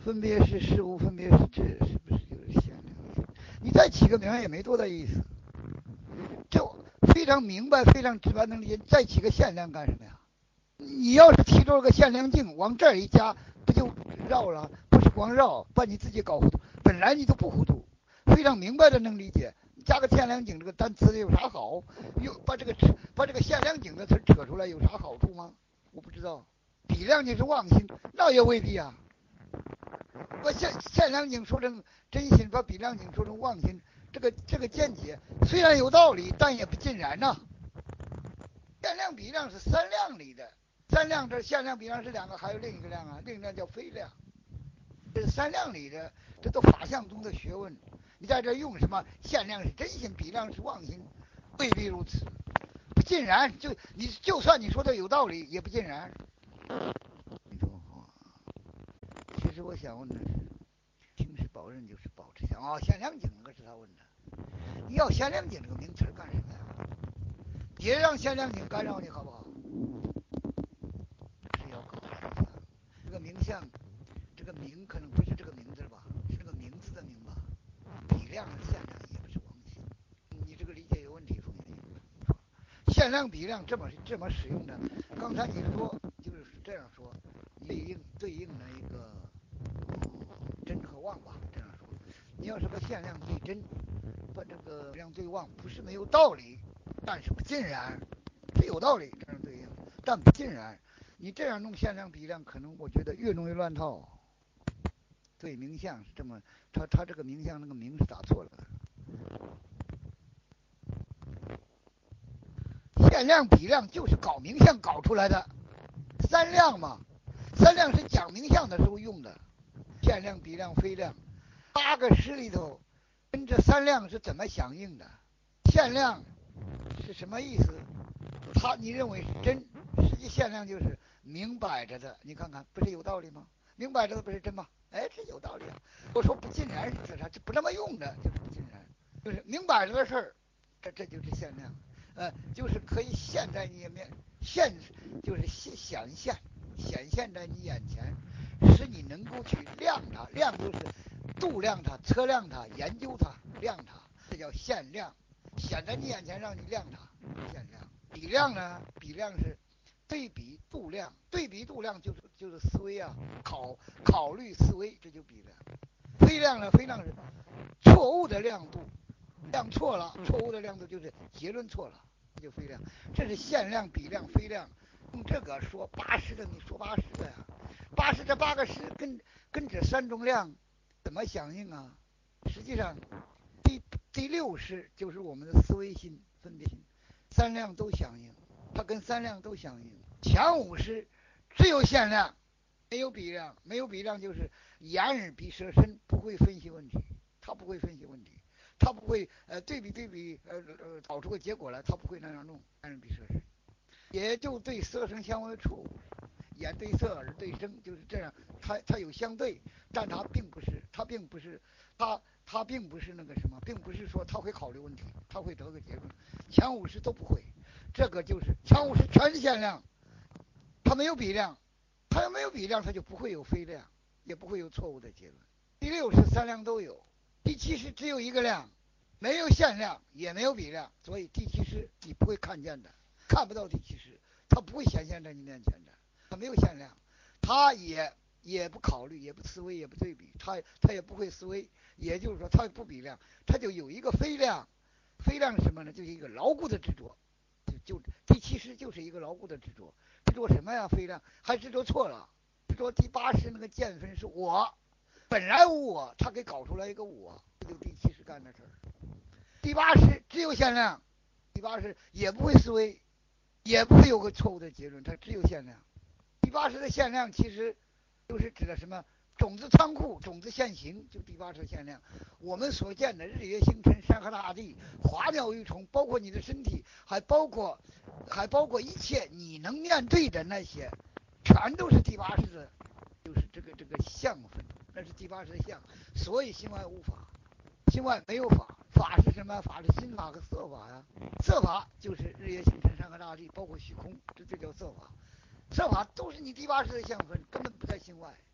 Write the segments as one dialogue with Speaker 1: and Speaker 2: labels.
Speaker 1: 分别是事物，分别是质，是不是就是限量？你再起个名也没多大意思，就非常明白，非常直白能理解。再起个限量干什么呀？你要是提出了个限量镜，往这儿一加，不就绕了？不是光绕，把你自己搞糊涂。本来你就不糊涂，非常明白的能理解。加个限量镜这个单词有啥好？又把这个限量镜的词扯出来有啥好处吗？我不知道。比量你是妄心，那也未必啊。把限量镜说成真心，把比量镜说成妄心，这个见解虽然有道理，但也不尽然呐、限量比量是三量里的，三量这限量比量是两个，还有另一个量啊，另一个量叫非量，这是三量里的，这都法相中的学问。你在这用什么限量是真心，比量是妄心，未必如此，不尽然。就算你说的有道理，也不尽然。其实我想问的是，听是保任就是保持想限量井那个是他问的，你要限量井这个名词干什么呀？别让限量井干扰你好不好？是要搞这个名相，这个名可能不是这个名字吧，是这个名字的名吧？比量和限量也不是妄心，你这个理解有问题，冯先生。限量比量这么使用的，刚才你说就是这样说，对应的一个真和妄吧，这样说。你要是个限量对真，把这个量对妄，不是没有道理，但是不尽然，是有道理这样对应，但不尽然。你这样弄限量比量，可能我觉得越弄越乱套。对名相是这么，他这个名相那个名是打错了。限量比量就是搞名相搞出来的，三量嘛，三量是讲名相的时候用的，限量、比量、非量，八个诗里头跟这三量是怎么响应的？限量是什么意思？你认为是真，实际限量就是明摆着的，你看看不是有道理吗？明摆着的不是真吗？哎，这有道理啊。我说不尽然是自然，这不这么用的，就是不尽然，就是明摆着的事儿，这就是限量。就是可以现在你面现，就是显现在你眼前，使你能够去量它，量就是度量它、测量它、研究它、量它，这叫限量，显在你眼前让你量它，限量。比量呢？比量是对比度量，对比度量就是思维啊，考虑思维，这就比量。非量呢？非量是错误的亮度，量错了，错误的亮度就是结论错了，这就非量。这是限量、比量、非量。用这个说八十的，你说八十的呀？八十这八个十跟这三种量怎么响应啊？实际上，第六式就是我们的思维心、分别心，三量都响应，它跟三量都响应。前五式只有限量，没有比量，没有比量就是眼耳鼻舌身不会分析问题，他不会分析问题，他不会对比导出个结果来，他不会那样弄，眼耳鼻舌身，也就对色声香味触，眼对色，耳对声，就是这样，它有相对，但它并不是，它并不是那个什么，并不是说他会考虑问题，他会得个结论，前五十都不会，这个就是前五十全是限量，它没有比量。它要没有比量，它就不会有非量，也不会有错误的结论。第六是三量都有，第七是只有一个量，没有限量，也没有比量，所以第七是你不会看见的，看不到第七是，它不会显现在你面前的，它没有限量，它也不考虑，也不思维，也不对比，它也不会思维，也就是说它不比量，它就有一个非量，非量是什么呢？就是一个牢固的执着，就第七识就是一个牢固的执着。执着什么呀？非量还执着错了，执着第八识那个见分是我，本来无我，他给搞出来一个我，这就第七识干的事儿。第八识只有限量，第八识也不会思维，也不会有个错误的结论，它只有限量。第八识的限量其实就是指的什么？种子仓库，种子现行，就第八识限量。我们所见的日月星辰、山河大地、花鸟鱼虫，包括你的身体，还包括一切你能面对的那些，全都是第八识的，就是这个相分，那是第八识的相。所以心外无法，心外没有法，法是什么？法是心法和色法呀。色法就是日月星辰、山河大地，包括虚空，这就叫色法。色法都是你第八识的相分，根本不在心外。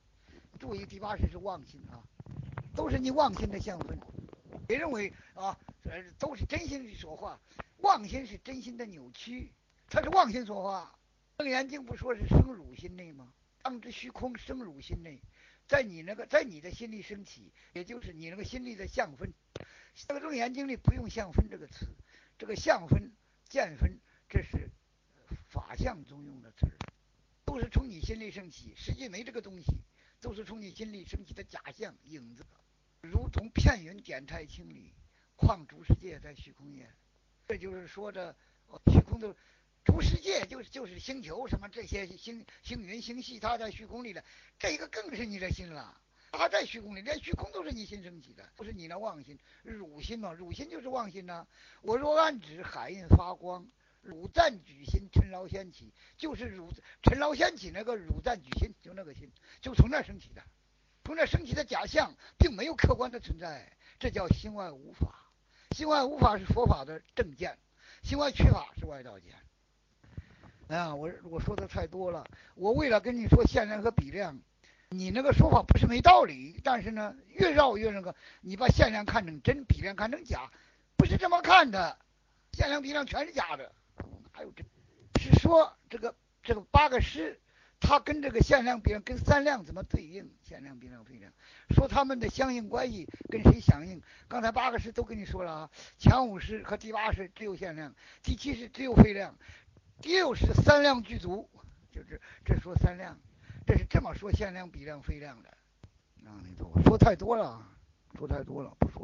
Speaker 1: 注意第八识是妄心啊，都是你妄心的相分。别认为啊，都是真心说话，妄心是真心的扭曲，他是妄心说话。楞严经不说是生汝心内吗？当知虚空生汝心内，在你的心里升起，也就是你那个心里的相分。这个楞严经里不用相分这个词，这个相分、见分，这是法相中用的词，都是从你心里升起，实际没这个东西，都是从你心里升起的假象影子，如同片云点太清里，况诸世界在虚空也。这就是说的虚空的诸世界就是星球什么这些星云星系，它在虚空里了，这个更是你的心了。它在虚空里，连虚空都是你心升起的，不是你那妄心，汝心嘛，汝心就是妄心呐、我若暗指海印发光，汝赞举心，尘劳掀起，就是尘劳掀起那个汝赞举心，就那个心，就从那升起的，从那升起的假象，并没有客观的存在，这叫心外无法。心外无法是佛法的正见，心外取法是外道见。我说的太多了，我为了跟你说限量和比量，你那个说法不是没道理，但是呢，越绕越那个，你把限量看成真，比量看成假，不是这么看的，限量比量全是假的，还有真，是说这个八个师，它跟这个限量比量跟三量怎么对应？限量比量非量，说他们的相应关系跟谁相应？刚才八个师都跟你说了啊，前五识和第八识只有限量，第七识只有非量，第六识三量具足，就是这说三量，这是这么说限量比量非量的。啊，你说太多了，说太多了，不说。